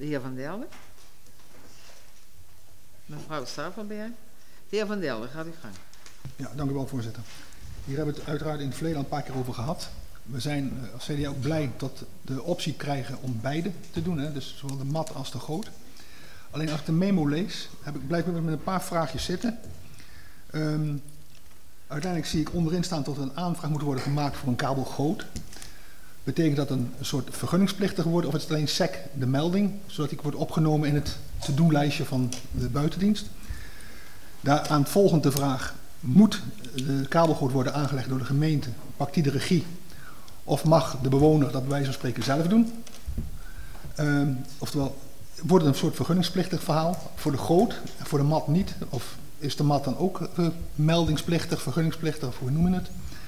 De heer Van Delden. Mevrouw Stavelberg. De heer Van Delden, gaat u gang. Ja, dank u wel, voorzitter. Hier hebben we het uiteraard in het verleden al een paar keer over gehad. We zijn als CDA ook blij dat de optie krijgen om beide te doen, hè? Dus zowel de mat als de goot. Alleen als ik de memo lees, blijf ik met een paar vraagjes zitten. Uiteindelijk zie ik onderin staan dat er een aanvraag moet worden gemaakt voor een kabelgoot. Betekent dat een soort vergunningsplichtig wordt of is het alleen SEC de melding, zodat die wordt opgenomen in het to-do-lijstje van de buitendienst? Daaraan volgend de vraag, moet de kabelgoot worden aangelegd door de gemeente? Pakt die de regie? Of mag de bewoner dat bij wijze van spreken zelf doen? Oftewel, wordt het een soort vergunningsplichtig verhaal voor de goot en voor de mat niet? Of is de mat dan ook meldingsplichtig, vergunningsplichtig, of hoe noem je het?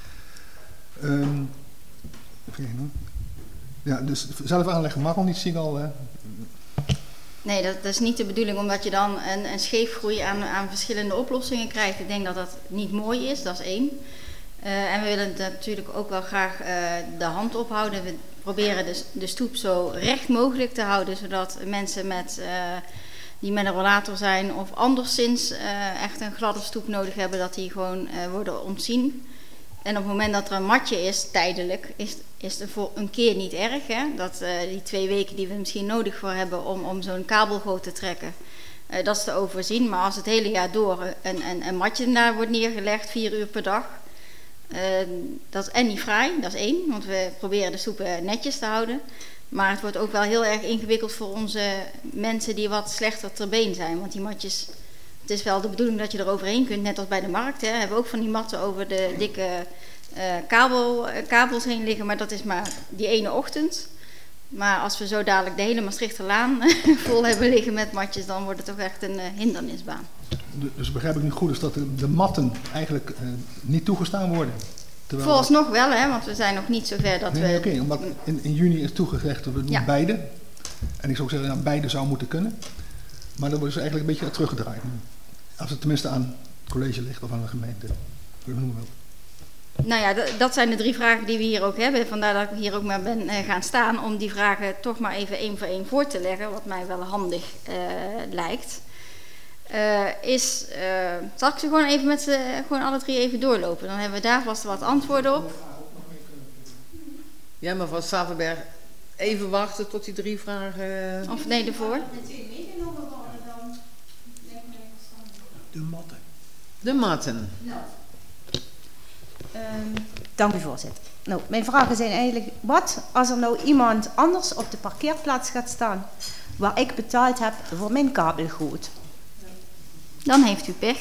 Ja, dus zelf aanleggen mag al niet, zie ik al. Nee, dat is niet de bedoeling, omdat je dan een scheefgroei aan verschillende oplossingen krijgt. Ik denk dat dat niet mooi is, dat is één. En we willen natuurlijk ook wel graag de hand ophouden. We proberen dus de stoep zo recht mogelijk te houden, zodat mensen die met een rollator zijn of anderszins echt een gladde stoep nodig hebben, dat die gewoon worden ontzien. En op het moment dat er een matje is, tijdelijk, is het voor een keer niet erg. Hè? Dat die 2 weken die we misschien nodig voor hebben om zo'n kabelgoot te trekken, dat is te overzien. Maar als het hele jaar door een matje daar wordt neergelegd, 4 uur per dag, dat is en niet fraai, dat is 1. Want we proberen de stoepen netjes te houden. Maar het wordt ook wel heel erg ingewikkeld voor onze mensen die wat slechter ter been zijn. Want die matjes, het is wel de bedoeling dat je er overheen kunt, net als bij de markt. Hè. We hebben ook van die matten over de dikke kabels heen liggen, maar dat is maar die ene ochtend. Maar als we zo dadelijk de hele Maastrichterlaan vol hebben liggen met matjes, dan wordt het toch echt een hindernisbaan. Dus begrijp ik nu goed, is dat de matten eigenlijk niet toegestaan worden? Vooralsnog wel, hè, want we zijn nog niet zover dat we... Oké, omdat in juni is toegezegd dat we doen beide. En ik zou ook zeggen, nou, beide zou moeten kunnen. Maar dan worden ze eigenlijk een beetje teruggedraaid. Als het tenminste aan het college ligt of aan de gemeente. Hoe noemen we dat? Nou ja, dat zijn de 3 vragen die we hier ook hebben. Vandaar dat ik hier ook maar ben gaan staan om die vragen toch maar even 1 voor 1 voor te leggen. Wat mij wel handig lijkt. Zal ik ze gewoon even met ze gewoon alle 3 even doorlopen? Dan hebben we daar vast wat antwoorden op. Ja, mevrouw Stavelberg, even wachten tot die 3 vragen... Of nee, ervoor? De matten. De matten. Dank u, voorzitter. Nou, mijn vragen zijn eigenlijk, wat als er nou iemand anders op de parkeerplaats gaat staan waar ik betaald heb voor mijn kabelgoot? Dan heeft u pech.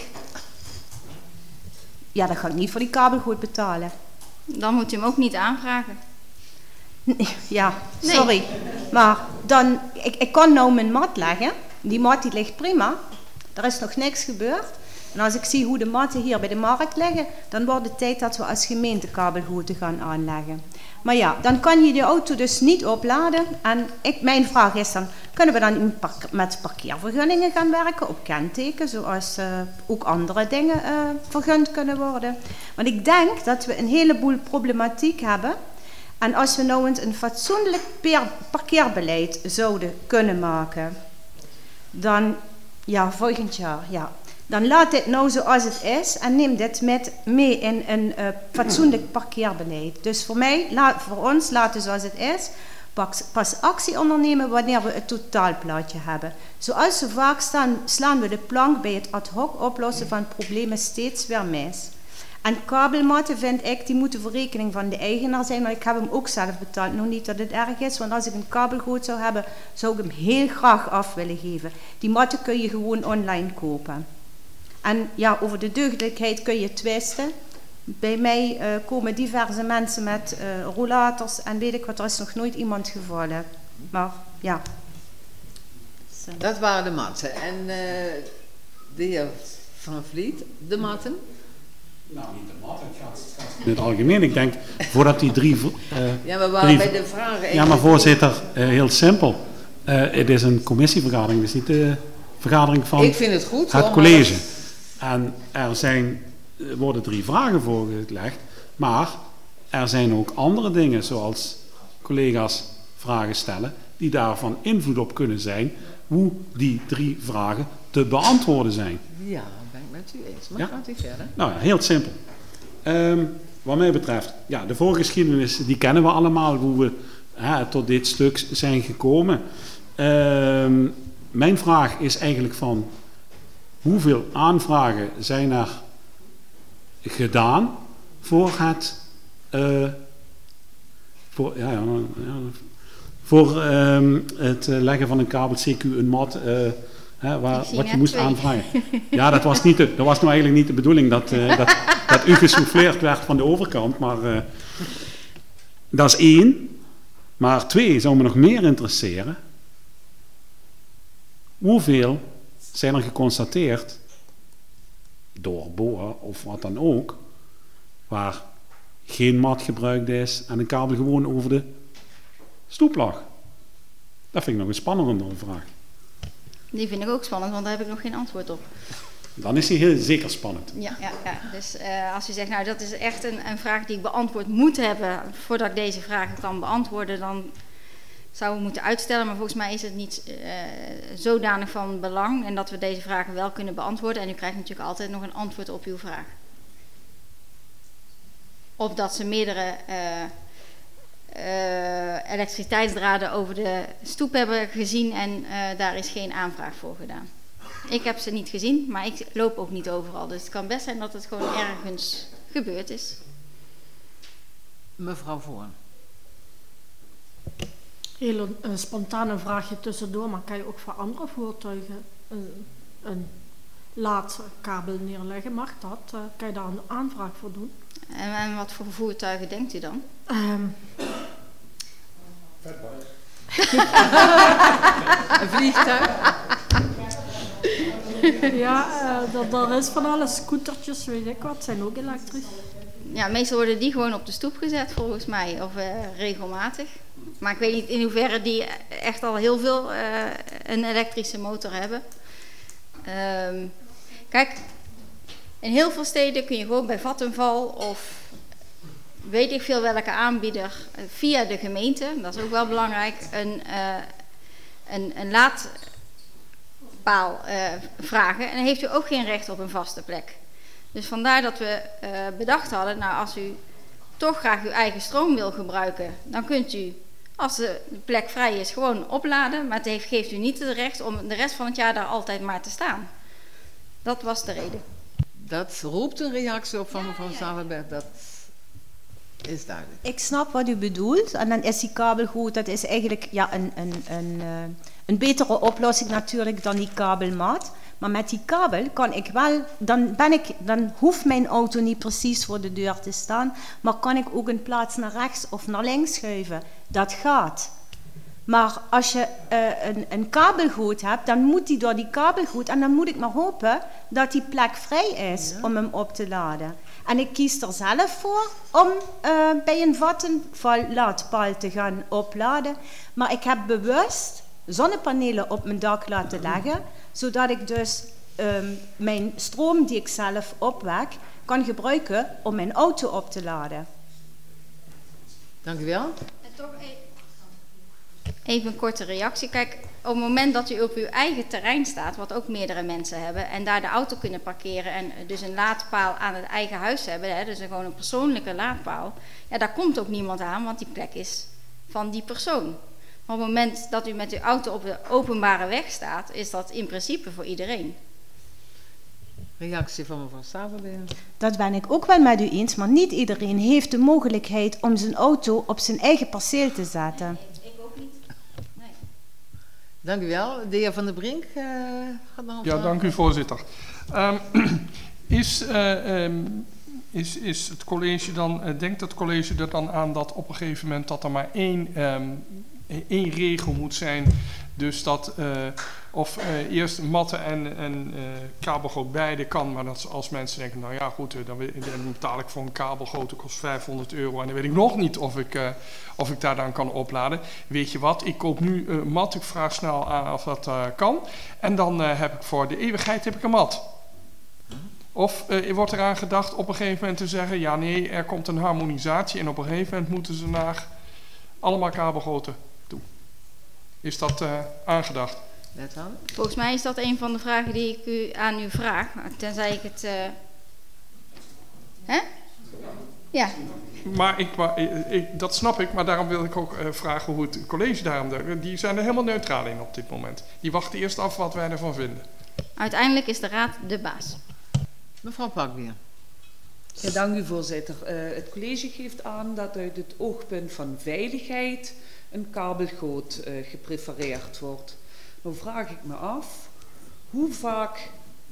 Ja, dan ga ik niet voor die kabelgoot betalen. Dan moet u hem ook niet aanvragen. Nee, ja, sorry. Nee. Maar dan, ik kan nou mijn mat leggen. Die mat die ligt prima. Er is nog niks gebeurd. En als ik zie hoe de matten hier bij de markt liggen, dan wordt het tijd dat we als gemeente kabelgoten gaan aanleggen. Maar ja, dan kan je de auto dus niet opladen. En mijn vraag is dan, kunnen we dan met parkeervergunningen gaan werken op kenteken, zoals ook andere dingen vergund kunnen worden? Want ik denk dat we een heleboel problematiek hebben. En als we nou eens een fatsoenlijk parkeerbeleid zouden kunnen maken, dan, ja, volgend jaar, ja. Dan laat dit nou zoals het is en neem dit mee in een fatsoenlijk parkeerbeleid. Dus voor ons laten zoals het is, pas actie ondernemen wanneer we het totaalplaatje hebben. Zoals zo vaak slaan we de plank bij het ad hoc oplossen van problemen steeds weer mis. En kabelmatten vind ik, die moeten voor rekening van de eigenaar zijn, maar ik heb hem ook zelf betaald. Nog niet dat het erg is, want als ik een kabelgoot zou hebben, zou ik hem heel graag af willen geven. Die matten kun je gewoon online kopen. En ja, over de deugdelijkheid kun je twisten. Bij mij komen diverse mensen met rollators en weet ik wat, er is nog nooit iemand gevallen. Maar ja. Dat waren de matten. En de heer Van Vliet, de matten? Nou, niet de matten, het gaat in het algemeen. Ik denk, voordat die 3... ja, we waren bij de vragen... Ja, maar voorzitter, heel simpel. Het is een commissievergadering, dus niet de vergadering van ik vind het goed, het college. En er worden 3 vragen voorgelegd, maar er zijn ook andere dingen, zoals collega's vragen stellen die daarvan invloed op kunnen zijn hoe die 3 vragen te beantwoorden zijn. Ja, ben ik met u eens. Maar Ja? gaat u verder? Nou ja, heel simpel. Wat mij betreft, ja, de voorgeschiedenis die kennen we allemaal, hoe we tot dit stuk zijn gekomen. Mijn vraag is eigenlijk van hoeveel aanvragen zijn er gedaan voor het het leggen van een kabel, CQ, een mat, wat je moest 2. aanvragen. Ja, dat was nou eigenlijk niet de bedoeling dat u gesouffleerd werd van de overkant, maar dat is 1. Maar 2 zou me nog meer interesseren. Hoeveel zijn er geconstateerd, door BOA of wat dan ook, waar geen mat gebruikt is en een kabel gewoon over de stoep lag? Dat vind ik nog een spannendere vraag. Die vind ik ook spannend, want daar heb ik nog geen antwoord op. Dan is die heel zeker spannend. Ja. Dus als u zegt, nou dat is echt een vraag die ik beantwoord moet hebben voordat ik deze vragen kan beantwoorden, dan zouden we moeten uitstellen. Maar volgens mij is het niet zodanig van belang en dat we deze vragen wel kunnen beantwoorden. En u krijgt natuurlijk altijd nog een antwoord op uw vraag. Of dat ze meerdere elektriciteitsdraden over de stoep hebben gezien en daar is geen aanvraag voor gedaan. Ik heb ze niet gezien, maar ik loop ook niet overal. Dus het kan best zijn dat het gewoon ergens gebeurd is. Mevrouw Voorn. Heel een spontane vraagje tussendoor, maar kan je ook voor andere voertuigen een laadkabel neerleggen? Mag dat? Kan je daar een aanvraag voor doen? En wat voor voertuigen denkt u dan? Een vliegtuig? Dat is van alles. Scootertjes, weet ik wat, zijn ook elektrisch. Ja, meestal worden die gewoon op de stoep gezet volgens mij, of regelmatig. Maar ik weet niet in hoeverre die echt al heel veel een elektrische motor hebben. Kijk, in heel veel steden kun je gewoon bij Vattenfall of weet ik veel welke aanbieder via de gemeente, dat is ook wel belangrijk, een laadpaal vragen. En dan heeft u ook geen recht op een vaste plek. Dus vandaar dat we bedacht hadden, nou als u toch graag uw eigen stroom wil gebruiken, dan kunt u, als de plek vrij is, gewoon opladen. Maar het geeft u niet het recht om de rest van het jaar daar altijd maar te staan. Dat was de reden. Dat roept een reactie op van mevrouw Zalenberg, dat is duidelijk. Ik snap wat u bedoelt. En dan is die kabel goed. Dat is eigenlijk een betere oplossing natuurlijk dan die kabelmat. Maar met die kabel kan ik wel, dan hoeft mijn auto niet precies voor de deur te staan, maar kan ik ook een plaats naar rechts of naar links schuiven. Dat gaat. Maar als je een kabelgoed hebt, dan moet die door die kabelgoed en dan moet ik maar hopen dat die plek vrij is om hem op te laden. En ik kies er zelf voor om bij een Vattenfall laadpaal te gaan opladen. Maar ik heb bewust zonnepanelen op mijn dak laten leggen, zodat ik dus mijn stroom die ik zelf opwek kan gebruiken om mijn auto op te laden. Dank u wel. En toch even een korte reactie. Kijk, op het moment dat u op uw eigen terrein staat, wat ook meerdere mensen hebben, en daar de auto kunnen parkeren en dus een laadpaal aan het eigen huis hebben, hè, dus gewoon een persoonlijke laadpaal, ja, daar komt ook niemand aan, want die plek is van die persoon. Maar op het moment dat u met uw auto op de openbare weg staat, is dat in principe voor iedereen. Reactie van mevrouw Zalenberg. Dat ben ik ook wel met u eens, maar niet iedereen heeft de mogelijkheid om zijn auto op zijn eigen perceel te zetten. Nee, ik ook niet. Nee. Dank u wel. De heer Van der Brink gaat nog een vraag. Dank u voorzitter. Is het college dan, denkt het college er dan aan dat op een gegeven moment dat er maar één regel moet zijn, dus dat eerst matten en kabelgoot beide kan, maar dat als mensen denken, nou ja goed, dan betaal ik voor een kabelgoot, dat kost €500 en dan weet ik nog niet of ik daar dan kan opladen. Weet je wat, ik koop nu een mat, ik vraag snel aan of dat kan en dan heb ik voor de eeuwigheid een mat. Of wordt eraan gedacht op een gegeven moment te zeggen, ja nee, er komt een harmonisatie en op een gegeven moment moeten ze naar allemaal kabelgoten toe. Is dat aangedacht? Wethouder? Volgens mij is dat een van de vragen die ik aan u vraag. Tenzij ik het... Hè? Ja. Maar dat snap ik, maar daarom wil ik ook vragen hoe het college daarom denkt. Die zijn er helemaal neutraal in op dit moment. Die wachten eerst af wat wij ervan vinden. Uiteindelijk is de raad de baas. Mevrouw Pakbier. Ja, dank u voorzitter. Het college geeft aan dat uit het oogpunt van veiligheid een kabelgoot geprefereerd wordt. Nou vraag ik me af hoe vaak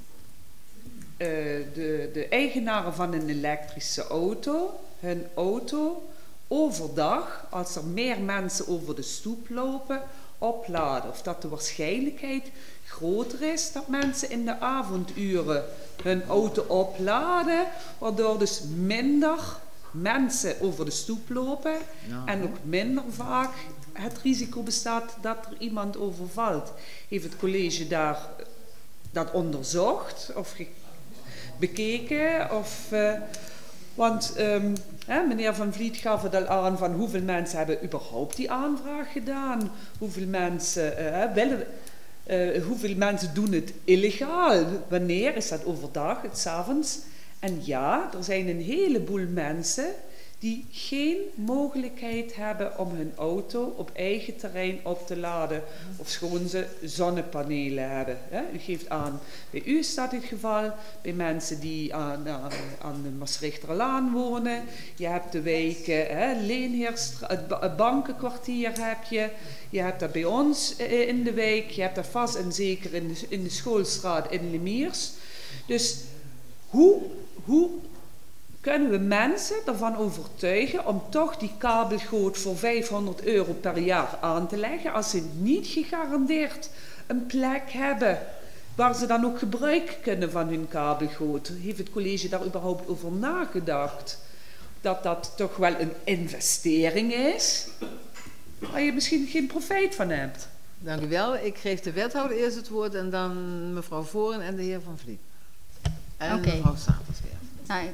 de eigenaren van een elektrische auto hun auto overdag, als er meer mensen over de stoep lopen, opladen. Of dat de waarschijnlijkheid groter is dat mensen in de avonduren hun auto opladen, waardoor dus minder mensen over de stoep lopen en ook minder vaak het risico bestaat dat er iemand overvalt. Heeft het college dat onderzocht of bekeken? Want meneer Van Vliet gaf het al aan van hoeveel mensen hebben überhaupt die aanvraag gedaan? Hoeveel mensen hoeveel mensen doen het illegaal? Wanneer is dat overdag, het 's avonds? En ja, er zijn een heleboel mensen die geen mogelijkheid hebben om hun auto op eigen terrein op te laden, ofschoon ze zonnepanelen hebben. U geeft aan, bij u is dat het geval, bij mensen die aan de Maastrichterlaan wonen. Je hebt de wijken, Leenheerstraat, het Bankenkwartier heb je. Je hebt dat bij ons in de wijk, je hebt dat vast en zeker in de Schoolstraat in Lemiers. Dus hoe kunnen we mensen ervan overtuigen om toch die kabelgoot voor €500 per jaar aan te leggen, als ze niet gegarandeerd een plek hebben waar ze dan ook gebruik kunnen van hun kabelgoot? Heeft het college daar überhaupt over nagedacht? Dat dat toch wel een investering is, waar je misschien geen profijt van hebt? Dank u wel. Ik geef de wethouder eerst het woord en dan mevrouw Voren en de heer Van Vliet. En mevrouw Savers weer. Nou,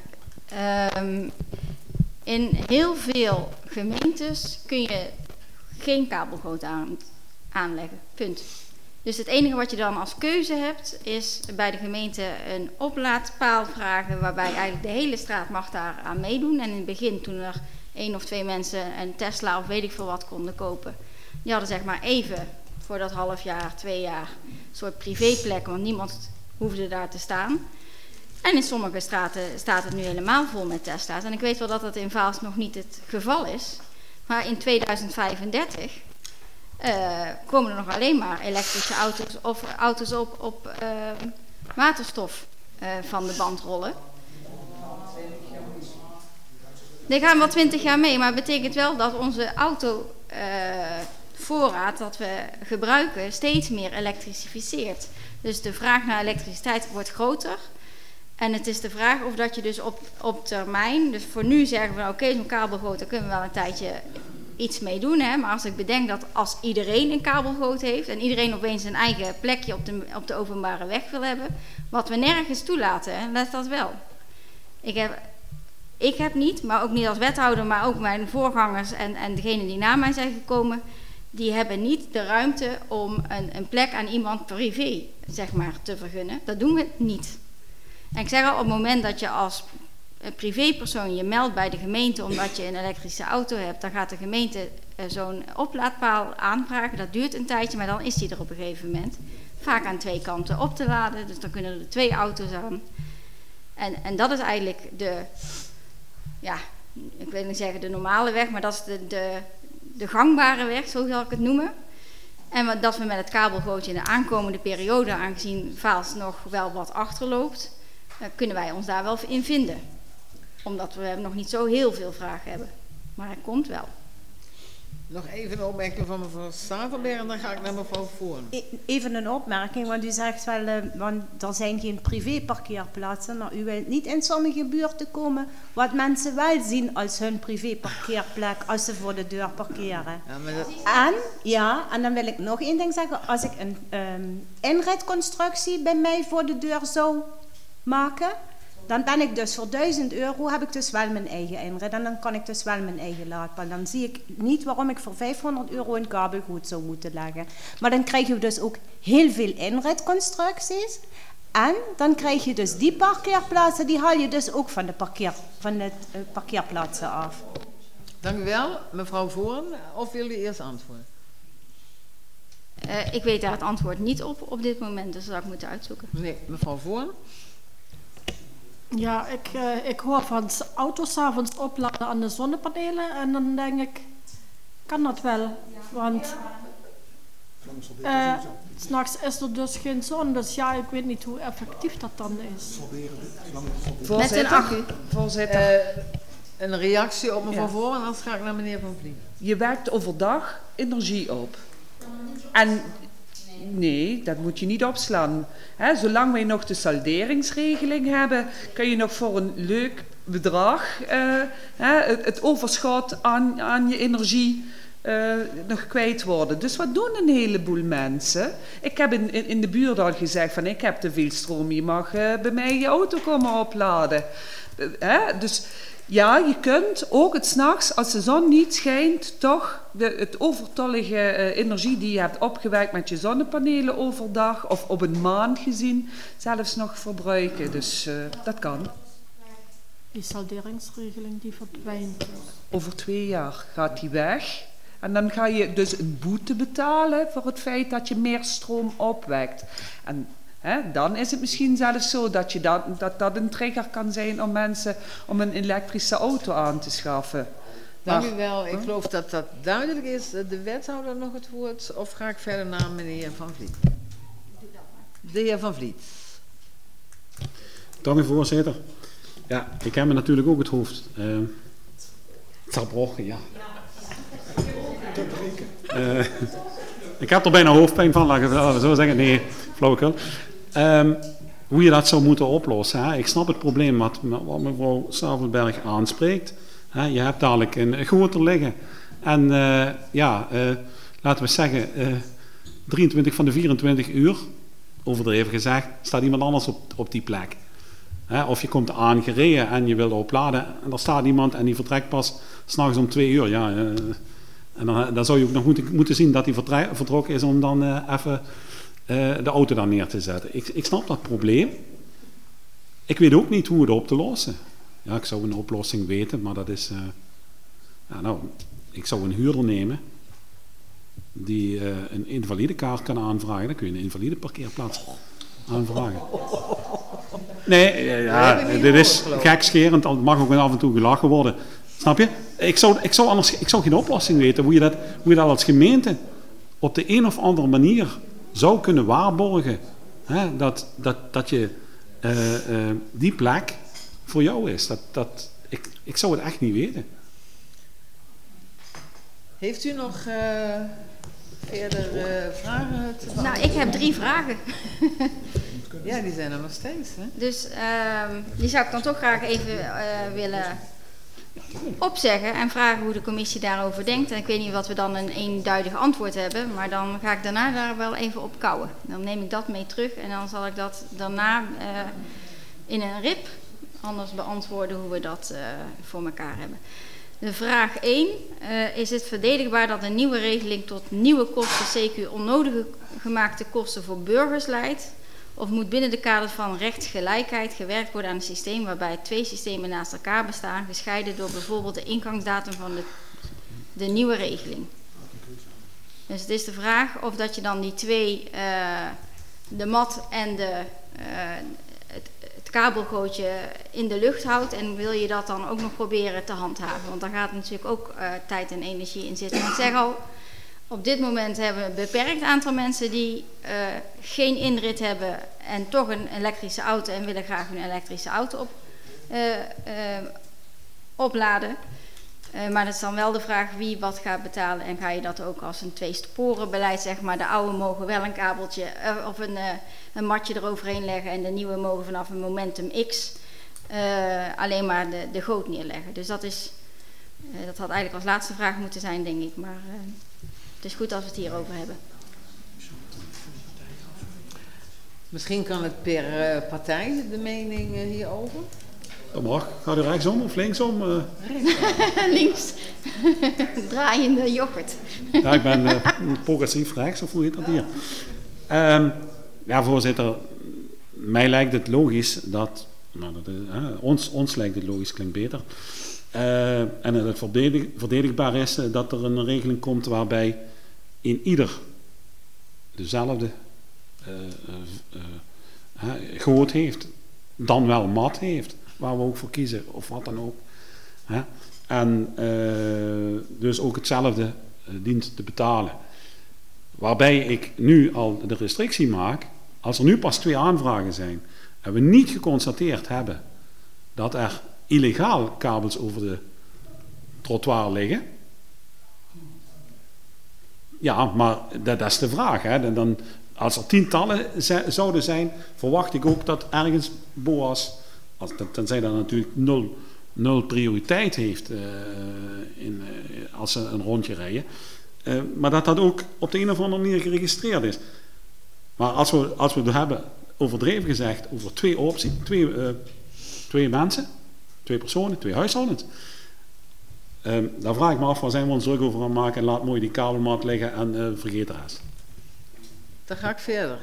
in heel veel gemeentes kun je geen kabelgoot aanleggen. Punt. Dus het enige wat je dan als keuze hebt, is bij de gemeente een oplaadpaal vragen, waarbij eigenlijk de hele straat mag daar aan meedoen. En in het begin, toen er 1 of 2 mensen een Tesla of weet ik veel wat konden kopen, die hadden zeg maar even voor dat half jaar, 2 jaar, een soort privéplek, want niemand hoefde daar te staan. En in sommige straten staat het nu helemaal vol met Tesla's. En ik weet wel dat dat in Vaals nog niet het geval is. Maar in 2035 komen er nog alleen maar elektrische auto's of auto's op waterstof van de band rollen. Die gaan wel 20 jaar mee, maar het betekent wel dat onze autovoorraad dat we gebruiken steeds meer elektrificeert. Dus de vraag naar elektriciteit wordt groter. En het is de vraag of dat je dus op termijn, dus voor nu zeggen we oké, zo'n kabelgoot, daar kunnen we wel een tijdje iets mee doen. Hè? Maar als ik bedenk dat als iedereen een kabelgoot heeft en iedereen opeens een eigen plekje op de openbare weg wil hebben, wat we nergens toelaten, hè, let dat wel. Ik heb niet, maar ook niet als wethouder, maar ook mijn voorgangers en degenen die na mij zijn gekomen, die hebben niet de ruimte om een plek aan iemand privé, zeg maar, te vergunnen. Dat doen we niet. En ik zeg al, op het moment dat je als privépersoon je meldt bij de gemeente omdat je een elektrische auto hebt, dan gaat de gemeente zo'n oplaadpaal aanvragen. Dat duurt een tijdje, maar dan is die er op een gegeven moment. Vaak aan 2 kanten op te laden, dus dan kunnen er 2 auto's aan. En dat is eigenlijk ik wil niet zeggen de normale weg, maar dat is de gangbare weg, zo zal ik het noemen. En dat we met het kabelgootje in de aankomende periode, aangezien Vaals nog wel wat achterloopt, kunnen wij ons daar wel in vinden. Omdat we nog niet zo heel veel vragen hebben. Maar het komt wel. Nog even een opmerking van mevrouw Staverberg en dan ga ik naar mevrouw Voren. Even een opmerking, want u zegt wel, want er zijn geen privéparkeerplaatsen, maar u wilt niet in sommige buurten komen wat mensen wel zien als hun privéparkeerplek als ze voor de deur parkeren. En dan wil ik nog één ding zeggen. Als ik een inritconstructie bij mij voor de deur zou maken, dan ben ik dus voor €1000 heb ik dus wel mijn eigen inrit en dan kan ik dus wel mijn eigen laadpaal. Dan zie ik niet waarom ik voor €500 een kabelgoed zou moeten leggen. Maar dan krijg je dus ook heel veel inritconstructies. En dan krijg je dus die parkeerplaatsen, die haal je dus ook van de parkeerplaatsen af. Dank u wel, mevrouw Voren. Of wil u eerst antwoorden? Ik weet daar het antwoord niet op dit moment, dus dat zou ik moeten uitzoeken. Nee, mevrouw Voren. Ja, ik hoor van auto's 's avonds opladen aan de zonnepanelen en dan denk ik, kan dat wel? Want 's nachts is er dus geen zon, dus ja, ik weet niet hoe effectief dat dan is. Met een accu. Voorzitter, Een reactie op mevrouw Ja. Voren, en dan ga ik naar meneer Van Vliet. je wekt overdag energie op. En nee, dat moet je niet opslaan. Zolang wij nog de salderingsregeling hebben, kun je nog voor een leuk bedrag het overschot aan je energie nog kwijt worden. Dus wat doen een heleboel mensen? Ik heb in de buurt al gezegd van ik heb te veel stroom, je mag bij mij je auto komen opladen. Dus ja, je kunt ook het 's nachts, als de zon niet schijnt, toch het overtollige energie die je hebt opgewekt met je zonnepanelen overdag of op een maand gezien, zelfs nog verbruiken. Dus dat kan. Die salderingsregeling die verdwijnt. Over 2 jaar gaat die weg. En dan ga je dus een boete betalen voor het feit dat je meer stroom opwekt. En dan is het misschien zelfs zo dat dat een trigger kan zijn om mensen om een elektrische auto aan te schaffen. Dank u wel. Ik geloof dat dat duidelijk is. De wethouder nog het woord, of ga ik verder naar meneer Van Vliet? De heer Van Vliet. Dank u, voorzitter. Ja, ik heb me natuurlijk ook het hoofd verbroken, ja. Ik heb er bijna hoofdpijn van, laten we zo zeggen. Nee, flauwekul. Hoe je dat zou moeten oplossen. Hè? Ik snap het probleem wat mevrouw Stavelberg aanspreekt. Je hebt dadelijk een goter liggen. En laten we zeggen, 23 van de 24 uur, overdreven gezegd, staat iemand anders op die plek. Of je komt aangereden en je wil opladen en er staat iemand en die vertrekt pas 's nachts om 2 uur. Ja, en dan zou je ook nog moeten zien dat hij vertrokken is om dan even de auto daar neer te zetten. Ik snap dat probleem. Ik weet ook niet hoe het op te lossen. Ja, ik zou een oplossing weten, maar dat is... ik zou een huurder nemen die een invalidekaart kan aanvragen. Dan kun je een invalide parkeerplaats aanvragen. Nee, dit is gekscherend. Het mag ook af en toe gelachen worden. Snap je? Ik zou geen oplossing weten hoe je dat als gemeente op de een of andere manier zou kunnen waarborgen. Hè, dat je die plek voor jou is. Ik zou het echt niet weten. Heeft u nog verder vragen te beantwoorden? Nou, ik heb 3 vragen. Ja, die zijn er nog steeds. Hè? Dus die zou ik dan toch graag even willen opzeggen en vragen hoe de commissie daarover denkt. En ik weet niet of we dan een eenduidig antwoord hebben, maar dan ga ik daarna daar wel even op kouwen. Dan neem ik dat mee terug en dan zal ik dat daarna in een RIP anders beantwoorden hoe we dat voor elkaar hebben. De vraag 1. Is het verdedigbaar dat een nieuwe regeling tot nieuwe kosten, CQ onnodige gemaakte kosten voor burgers leidt? Of moet binnen de kaders van rechtsgelijkheid gewerkt worden aan een systeem waarbij 2 systemen naast elkaar bestaan, gescheiden door bijvoorbeeld de ingangsdatum van de nieuwe regeling? Dus het is de vraag of dat je dan die 2, de mat en het kabelgootje in de lucht houdt en wil je dat dan ook nog proberen te handhaven? Want daar gaat natuurlijk ook tijd en energie in zitten. Ik zeg al, op dit moment hebben we een beperkt aantal mensen die geen inrit hebben en toch een elektrische auto en willen graag hun elektrische auto opladen. Maar dat is dan wel de vraag wie wat gaat betalen en ga je dat ook als een 2-sporenbeleid, zeg maar. De oude mogen wel een kabeltje of een matje eroverheen leggen en de nieuwe mogen vanaf een momentum X alleen maar de goot neerleggen. Dus dat had eigenlijk als laatste vraag moeten zijn, denk ik. Maar het is goed als we het hierover hebben. Misschien kan het per partij, de mening hierover. Dat mag. Gaat u rechtsom of linksom? Links. Draaiende yoghurt. Ja, ik ben progressief rechts, of hoe heet dat hier? Ja, voorzitter, mij lijkt het logisch dat... Nou, ons lijkt het logisch, klinkt beter. En het verdedigbaar is dat er een regeling komt waarbij in ieder dezelfde goot heeft, dan wel mat heeft, waar we ook voor kiezen, of wat dan ook. En dus ook hetzelfde dient te betalen. Waarbij ik nu al de restrictie maak, als er nu pas 2 aanvragen zijn, en we niet geconstateerd hebben dat er illegaal kabels over de trottoir liggen. Ja, maar dat is de vraag. Hè. Dan, als er tientallen zouden zijn, verwacht ik ook dat ergens BOA's, tenzij dat natuurlijk nul prioriteit heeft als ze een rondje rijden, maar dat dat ook op de een of andere manier geregistreerd is. Maar als we het hebben, overdreven gezegd, over 2 opties, 2 mensen, 2 personen, 2 huishoudens. Dan vraag ik me af, waar zijn we ons druk over aan maken en laat mooi die kabelmat liggen en vergeet de rest. Dan ga ik verder.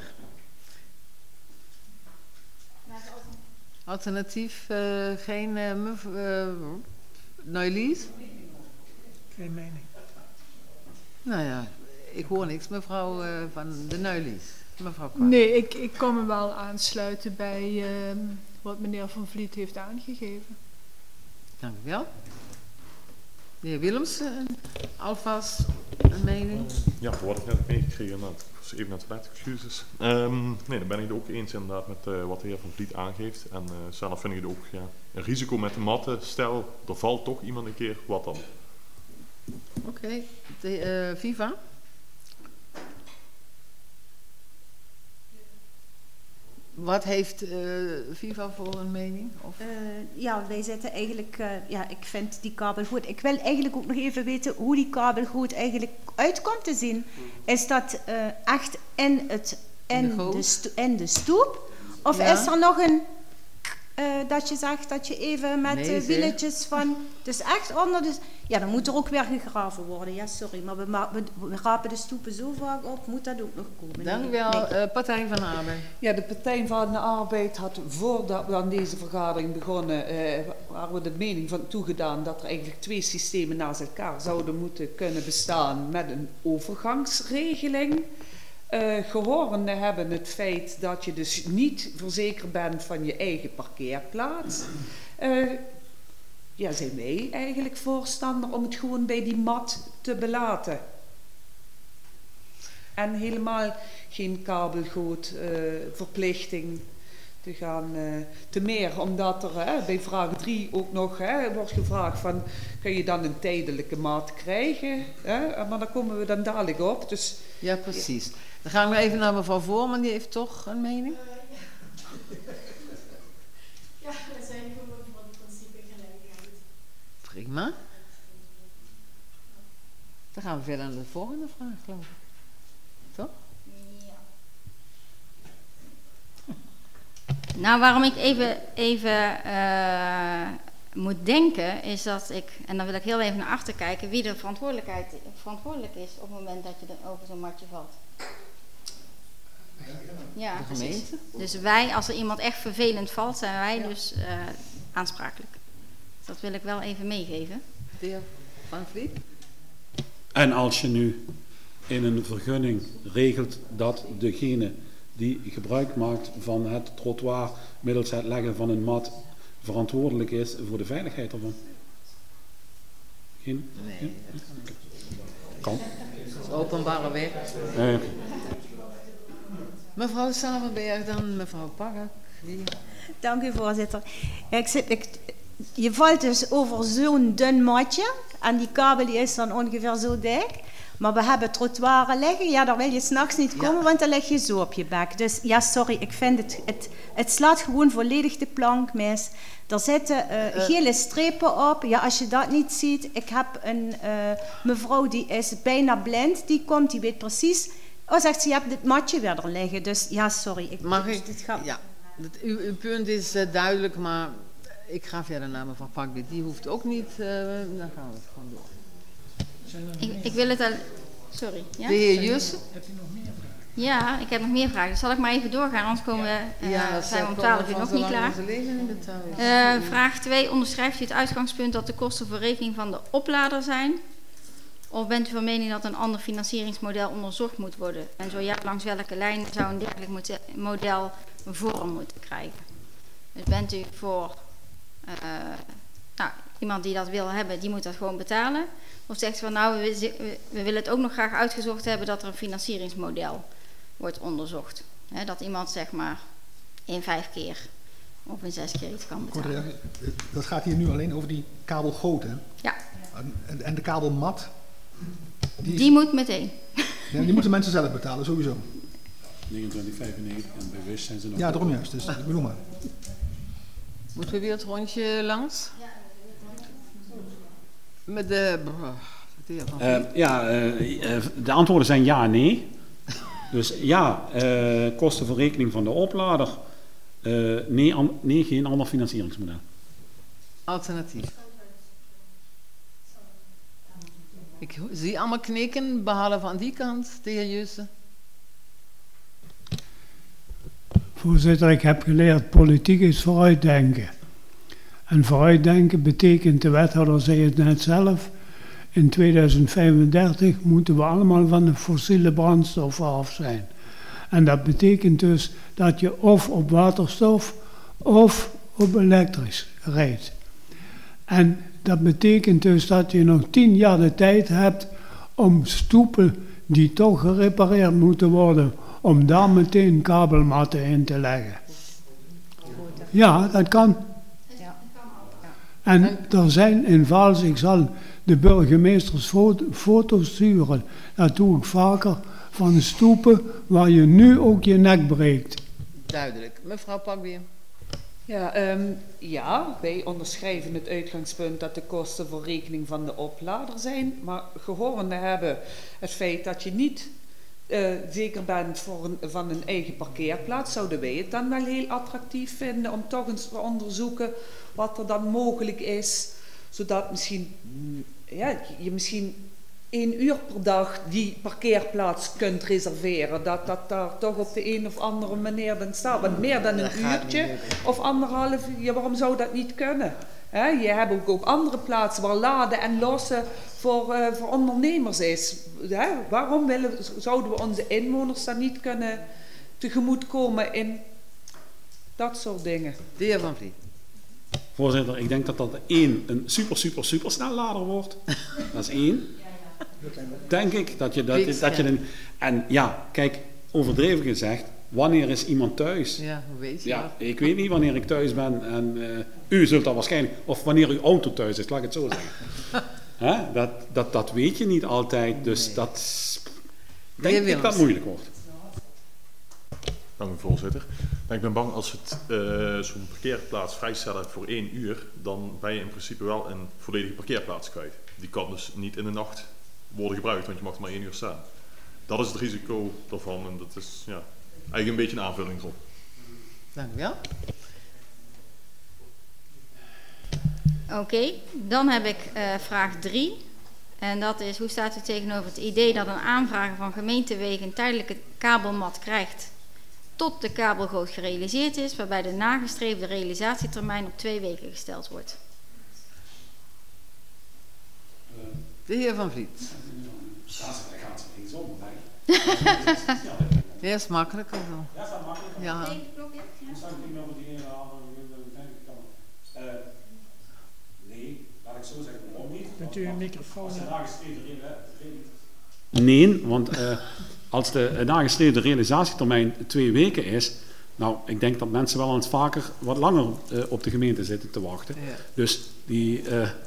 Alternatief, geen Noilies? Geen mening. Nou ja, ik hoor niks, mevrouw van de Noilies. Mevrouw Kwak. Nee, ik kan me wel aansluiten bij wat meneer Van Vliet heeft aangegeven. Dank u wel. De heer Willems, alvast een mening? Ja, voor wat ik net meegekregen had, was even naar het toilet, excuses. Nee, dan ben ik het ook eens inderdaad met wat de heer Van Vliet aangeeft. En zelf vind ik het ook een risico met de matten. Stel, er valt toch iemand een keer, wat dan? Oké. Viva? Wat heeft Viva voor een mening? Of? Ja, wij zitten eigenlijk... ik vind die kabel goed. Ik wil eigenlijk ook nog even weten hoe die kabel goed eigenlijk uit komt te zien. Is dat echt in de stoep? Of is er nog een... dat je zegt dat je even met wieletjes van... Dus echt onder de... Ja, dan moet er ook weer gegraven worden. Ja, sorry, maar we rapen de stoepen zo vaak op. Moet dat ook nog komen? Dank u wel. Partij van de Arbeid. Ja, de Partij van de Arbeid had voordat we aan deze vergadering begonnen... waren we de mening van toegedaan dat er eigenlijk 2 systemen naast elkaar zouden moeten kunnen bestaan... met een overgangsregeling... Gehorende hebben het feit dat je dus niet verzekerd bent van je eigen parkeerplaats. Zijn wij eigenlijk voorstander om het gewoon bij die mat te belaten. En helemaal geen kabelgoot verplichting te gaan. Te meer omdat er bij vraag 3 ook nog wordt gevraagd van... kun je dan een tijdelijke mat krijgen? Maar daar komen we dan dadelijk op. Dus, ja, precies. Dan gaan we even naar mevrouw Voorman, die heeft toch een mening? Ja, we zijn gewoon voor het principe gelijkheid. Prima. Dan gaan we verder naar de volgende vraag, geloof ik. Toch? Ja. Nou, waarom ik even moet denken, is dat ik, en dan wil ik heel even naar achter kijken, wie er verantwoordelijk is op het moment dat je er over zo'n matje valt. Ja, de gemeente. Dus wij, als er iemand echt vervelend valt, zijn wij dus aansprakelijk. Dat wil ik wel even meegeven. De heer Van Vliet. En als je nu in een vergunning regelt dat degene die gebruik maakt van het trottoir middels het leggen van een mat verantwoordelijk is voor de veiligheid ervan? Geen? Nee, dat kan. Dat is openbare weg. Okay. Mevrouw Saverberg, dan mevrouw Pakker. Dank u, voorzitter. Je valt dus over zo'n dun matje en die kabel die is dan ongeveer zo dik. Maar we hebben trottoiren liggen, ja, daar wil je 's nachts niet komen, want dan lig je zo op je bek. Dus ja, sorry, ik vind het slaat gewoon volledig de plank mis. Er zitten gele strepen op. Ja, als je dat niet ziet, ik heb een mevrouw die is bijna blind, die weet precies Oh, zegt ze, je hebt dit matje weer er liggen. Dus ja, sorry. Mag ik? Dit gaat... Ja, uw punt is duidelijk, maar ik ga verder naar mevrouw Pakbeet. Die hoeft ook niet, dan gaan we het gewoon door. Ik wil het al... Sorry. Ja? De heer Jussen? Ja, ik heb nog meer vragen. Dus zal ik maar even doorgaan, anders zijn we om 12 uur nog niet klaar. Vraag 2. Onderschrijft u het uitgangspunt dat de kosten voor rekening van de oplader zijn? Of bent u van mening dat een ander financieringsmodel onderzocht moet worden? En zo ja, langs welke lijn zou een dergelijk model vorm moeten krijgen? Dus bent u voor iemand die dat wil hebben, die moet dat gewoon betalen? Of zegt u van nou, we willen het ook nog graag uitgezocht hebben dat er een financieringsmodel wordt onderzocht? He, dat iemand zeg maar in 5 keer of in 6 keer iets kan betalen. Dat gaat hier nu alleen over die kabelgoot, hè? Ja. En de kabelmat? Die moet meteen. Ja, die moeten mensen zelf betalen, sowieso. 29,95 en bewust zijn ze nog... Ja, daarom juist. Dus ik bedoel maar. Moeten we weer het rondje langs? Met de... de antwoorden zijn ja en nee. Dus ja, kosten voor rekening van de oplader. Nee, geen ander financieringsmodel. Alternatief. Ik zie allemaal knikken, behalve aan die kant, de heer Jussen. Voorzitter, ik heb geleerd, politiek is vooruitdenken. En vooruitdenken betekent, de wethouder zei het net zelf, in 2035 moeten we allemaal van de fossiele brandstoffen af zijn. En dat betekent dus dat je of op waterstof of op elektrisch rijdt. En dat betekent dus dat je nog 10 jaar de tijd hebt om stoepen die toch gerepareerd moeten worden, om daar meteen kabelmatten in te leggen. Ja, dat kan. En er zijn in Vaals, ik zal de burgemeesters foto's sturen, dat doe ik vaker, van stoepen waar je nu ook je nek breekt. Duidelijk. Mevrouw Pakbeer. Ja, wij onderschrijven het uitgangspunt dat de kosten voor rekening van de oplader zijn. Maar gehorende hebben het feit dat je niet zeker bent van een eigen parkeerplaats, zouden wij het dan wel heel attractief vinden om toch eens te onderzoeken wat er dan mogelijk is. Zodat je misschien 1 uur per dag die parkeerplaats kunt reserveren. Dat daar toch op de een of andere manier dan staat. Want meer dan een uurtje of 1,5 uur, waarom zou dat niet kunnen? Je hebt ook andere plaatsen waar laden en lossen voor ondernemers is. Waarom zouden we onze inwoners dan niet kunnen tegemoetkomen in dat soort dingen? De heer Van Vliet. Voorzitter, ik denk dat dat een super snel lader wordt. Dat is 1. Denk ik dat je en ja, kijk, overdreven gezegd, wanneer is iemand thuis? Ja, hoe weet je dat? Ik weet niet wanneer ik thuis ben en u zult dat waarschijnlijk, of wanneer uw auto thuis is, laat ik het zo zeggen. Dat weet je niet altijd, dus dat denk ik dat moeilijk wordt. Dank u, voorzitter. Ik ben bang als het zo'n parkeerplaats vrijstellen voor 1 uur, dan ben je in principe wel een volledige parkeerplaats kwijt. Die kan dus niet in de nacht worden gebruikt, want je mag er maar 1 uur staan. Dat is het risico daarvan en dat is eigenlijk een beetje een aanvulling erop. Dank u wel. Oké, dan heb ik vraag 3. En dat is, hoe staat u tegenover het idee dat een aanvrager van gemeentewegen een tijdelijke kabelmat krijgt tot de kabelgoot gerealiseerd is, waarbij de nagestreefde realisatietermijn op 2 weken gesteld wordt? De heer Van Vliet. Ja, is makkelijker dan. Ja, is dat makkelijker? Ja. Nee, laat ik zo zeggen, waarom niet? Bent u een microfoon? Nee, want als de nagestreefde realisatietermijn 2 weken is, nou, ik denk dat mensen wel eens vaker wat langer op de gemeente zitten te wachten. Ja. Dus die...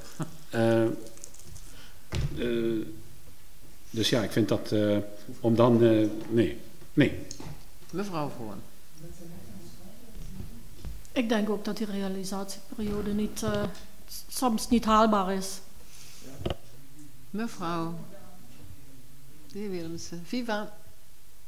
dus ja, ik vind dat om dan... nee. Mevrouw Voorn. Ik denk ook dat die realisatieperiode soms niet haalbaar is. Mevrouw. De heer Willemsen. Viva.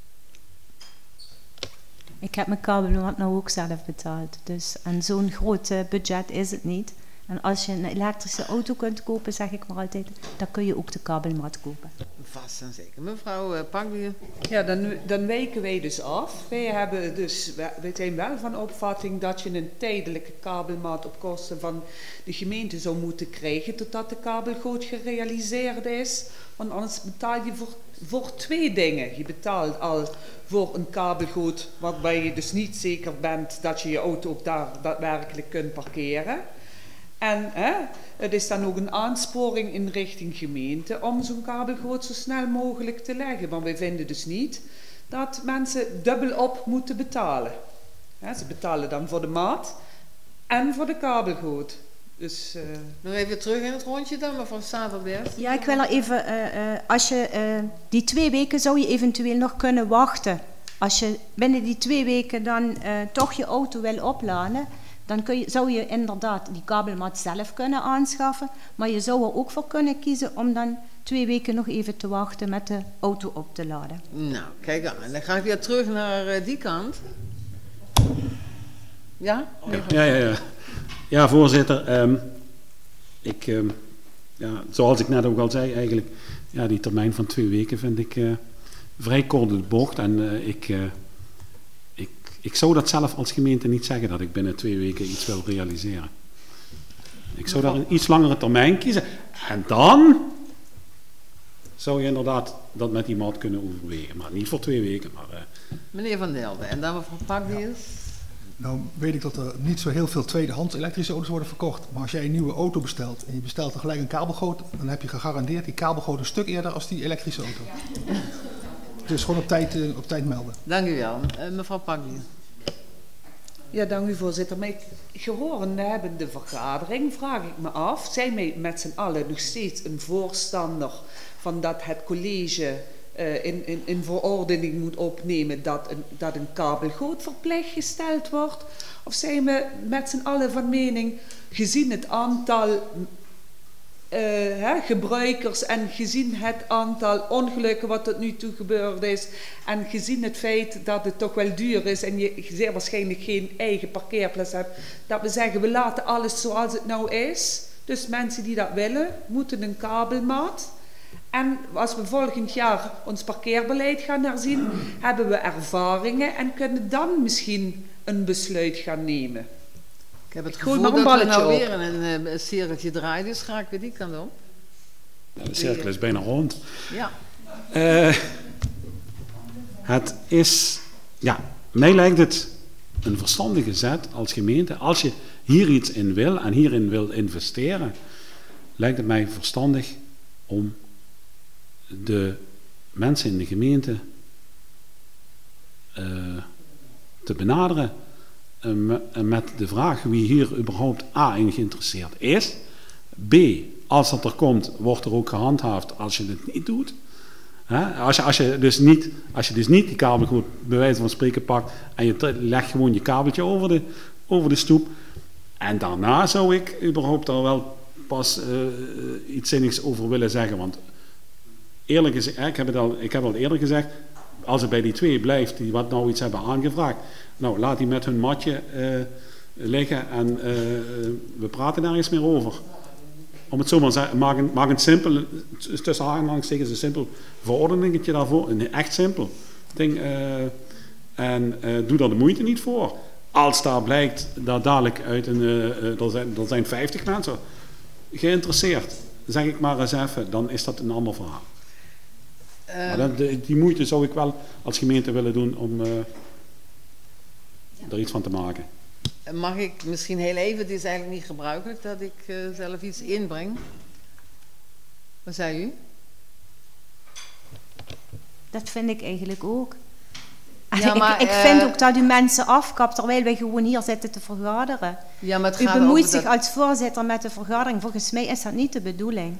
Ik heb mijn kabelmat nou ook zelf betaald. Dus, en zo'n groot budget is het niet. En als je een elektrische auto kunt kopen, zeg ik maar altijd, dan kun je ook de kabelmat kopen. Vast en zeker. Mevrouw Pakbier. Ja, dan wijken wij dus af. Wij zijn wel van opvatting dat je een tijdelijke kabelmat op kosten van de gemeente zou moeten krijgen totdat de kabelgoot gerealiseerd is. Want anders betaal je voor 2 dingen. Je betaalt al voor een kabelgoot waarbij je dus niet zeker bent dat je je auto ook daar daadwerkelijk kunt parkeren. En het is dan ook een aansporing in richting gemeente om zo'n kabelgoot zo snel mogelijk te leggen. Want wij vinden dus niet dat mensen dubbel op moeten betalen. Ze betalen dan voor de maat en voor de kabelgoot. Dus, nog even terug in het rondje dan, mevrouw Saverberg. Ja, ik wil er even, als je die 2 weken zou je eventueel nog kunnen wachten. Als je binnen die 2 weken dan toch je auto wil opladen, dan zou je inderdaad die kabelmat zelf kunnen aanschaffen. Maar je zou er ook voor kunnen kiezen om dan 2 weken nog even te wachten met de auto op te laden. Nou, kijk aan. Dan ga ik weer terug naar die kant. Ja? Ja. Ja, voorzitter. Zoals ik net ook al zei, eigenlijk, ja, die termijn van 2 weken vind ik vrij kort de bocht. En ik zou dat zelf als gemeente niet zeggen dat ik binnen 2 weken iets wil realiseren. Ik zou daar een iets langere termijn kiezen. En dan zou je inderdaad dat met die maat kunnen overwegen. Maar niet voor 2 weken. Maar, Meneer Van Delden, en dan mevrouw Pakbiers. Nou weet ik dat er niet zo heel veel tweedehands elektrische auto's worden verkocht. Maar als jij een nieuwe auto bestelt en je bestelt tegelijk een kabelgoot, dan heb je gegarandeerd die kabelgoot een stuk eerder als die elektrische auto. Dus gewoon op tijd melden. Dank u wel. Mevrouw Pakbiers. Ja, dank u voorzitter. Maar gehoord hebben de vergadering, vraag ik me af, zijn wij met z'n allen nog steeds een voorstander van dat het college in verordening moet opnemen dat een kabelgoot verplicht gesteld wordt? Of zijn we met z'n allen van mening, gezien het aantal gebruikers en gezien het aantal ongelukken wat tot nu toe gebeurd is en gezien het feit dat het toch wel duur is en je zeer waarschijnlijk geen eigen parkeerplaats hebt, dat we zeggen we laten alles zoals het nou is. Dus mensen die dat willen, moeten een kabelmaat. En als we volgend jaar ons parkeerbeleid gaan herzien, hebben we ervaringen en kunnen dan misschien een besluit gaan nemen. Ik heb het gevoel dat we nou weer een cirkeltje draaien, dus ga ik weer die kant op. Ja, de cirkel is bijna rond. Ja. Het is, mij lijkt het een verstandige zet als gemeente. Als je hier iets in wil en hierin wil investeren, lijkt het mij verstandig om de mensen in de gemeente te benaderen met de vraag wie hier überhaupt A in geïnteresseerd is. B, als dat er komt, wordt er ook gehandhaafd als je het niet doet. Als je dus niet die kabelgoot bij wijze van spreken pakt en je legt gewoon je kabeltje over de stoep. En daarna zou ik überhaupt daar wel pas iets zinnigs over willen zeggen. Want eerlijk gezegd, ik heb al eerder gezegd, als het bij die 2 blijft die wat nou iets hebben aangevraagd, nou laat die met hun matje liggen en we praten daar eens meer over. Om het zo maar te zeggen, maak een simpel, tussen aanhalingstekens een simpel verordeningetje daarvoor, een echt simpel ding, en doe daar de moeite niet voor. Als daar blijkt dat dadelijk uit er zijn 50 mensen geïnteresseerd, zeg ik maar eens even, dan is dat een ander verhaal. Maar die moeite zou ik wel als gemeente willen doen om er iets van te maken. Mag ik misschien heel even, het is eigenlijk niet gebruikelijk dat ik zelf iets inbreng. Wat zei u? Dat vind ik eigenlijk ook. Ja, maar, ik vind ook dat u mensen afkapt terwijl wij gewoon hier zitten te vergaderen. Ja, maar het u gaat bemoeit over zich als voorzitter met de vergadering. Volgens mij is dat niet de bedoeling.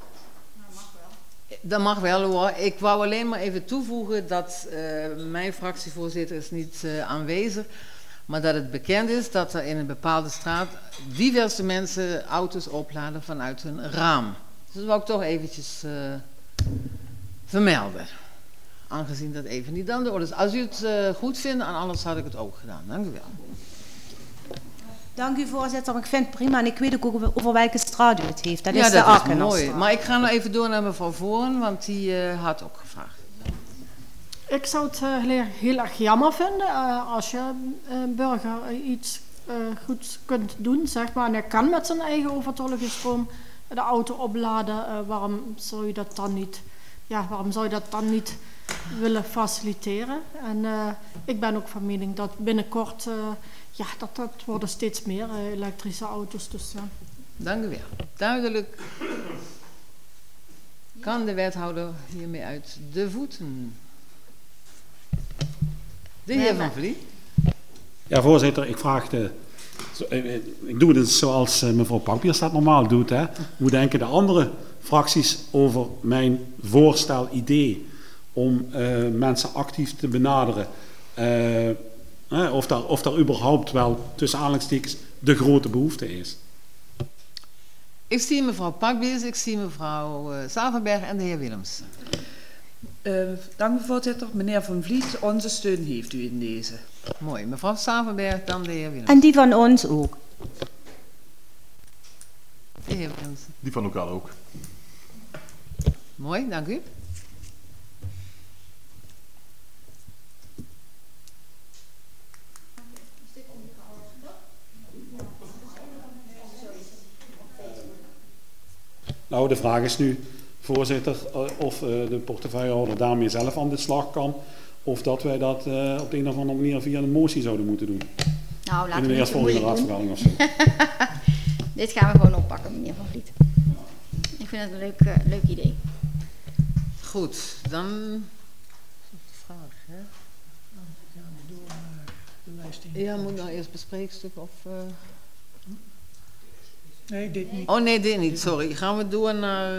Dat mag wel hoor. Ik wou alleen maar even toevoegen dat mijn fractievoorzitter is niet aanwezig. Maar dat het bekend is dat er in een bepaalde straat diverse mensen auto's opladen vanuit hun raam. Dus dat wou ik toch eventjes vermelden. aangezien dat even niet aan de orde is. Als u het goed vindt, en anders had ik het ook gedaan. Dank u wel. Dank u, voorzitter. Ik vind het prima en ik weet ook over welke straat u het heeft. Dat is de dat is Arkenasstraat. mooi. Maar ik ga nog even door naar mevrouw Voren, want die had ook gevraagd. Ik zou het heel erg jammer vinden als je burger iets goeds kunt doen, zeg maar. En hij kan met zijn eigen overtollige stroom de auto opladen. Waarom zou je dat dan niet? Ja, waarom zou je dat dan niet willen faciliteren? En ik ben ook van mening dat binnenkort, dat worden steeds meer elektrische auto's. Dus ja. Dank u wel. Duidelijk. Kan de wethouder hiermee uit de voeten? De heer Van Vliet. Ja, voorzitter, ik doe het zoals mevrouw Pakbiers dat normaal doet. Hè. Hoe denken de andere fracties over mijn voorstel-idee om mensen actief te benaderen? Of daar überhaupt wel tussen aanhalingstekens de grote behoefte is. Ik zie mevrouw Pakbiers, ik zie mevrouw Savenberg en de heer Willems. Dank u, voorzitter. Meneer Van Vliet, onze steun heeft u in deze. Mooi. Mevrouw Savenberg, dan de heer Willems. En die van ons ook. De heer Willems. Die van elkaar ook. Mooi, dank u. Nou, de vraag is nu, voorzitter, of de portefeuillehouder daarmee zelf aan de slag kan. Of dat wij dat op de een of andere manier via een motie zouden moeten doen. Nou, laten in de eerstvolgende raadsvergadering of zo. Dit gaan we gewoon oppakken, meneer Van Vliet. Ik vind het een leuk idee. Goed, dan... vraag, hè? Ja, moet nou eerst bespreekstuk of... Nee, dit niet. Oh nee, dit niet, sorry. Gaan we door naar...